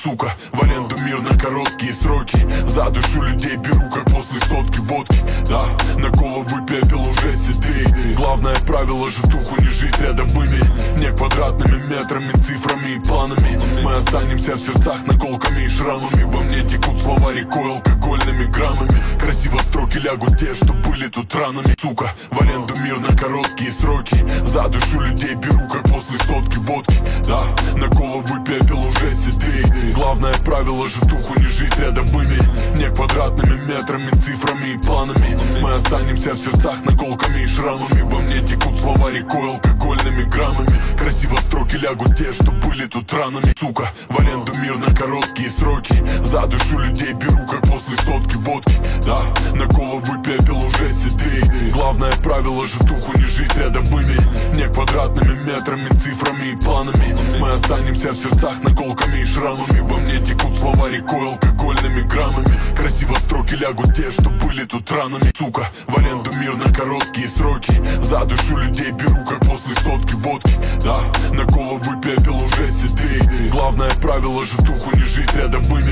Сука, в аренду мир на короткие сроки. За душу людей беру, как после сотки водки. Да, на голову пепел уже седей. Главное правило, житуху не жить рядовыми, не квадратными метрами, цифрами и планами. Мы останемся в сердцах наколками и шрамами. Во мне текут слова рекой алкогольными граммами. Красиво строки лягут те, что были тут ранами. Сука, в аренду мир на короткие сроки. За душу людей беру, как после сотки водки. Да, на голову пепел уже седей. Главное правило, житуху не жить рядовыми, не квадратными метрами, цифрами и планами. Мы останемся в сердцах наколками и шрамами. Во мне текут слова рекой алкогольными граммами. Красиво строки лягут те, что были тут ранами. Сука, в аренду мир на короткие сроки. За душу людей беру, как после сотки водки. Да, на голову пепел уже седей. Главное правило, житуху не жить рядовыми, не квадратными метрами, цифрами и планами. Мы останемся в сердцах наколками и шрамами. Во мне текут слова рекой алкогольными граммами. Красиво строки лягут те, что были тут ранами. Сука, в аренду мир на короткие сроки. За душу людей беру, как после сотки водки. Да, на голову пепел уже седей. Главное правило, житуху не жить рядовыми,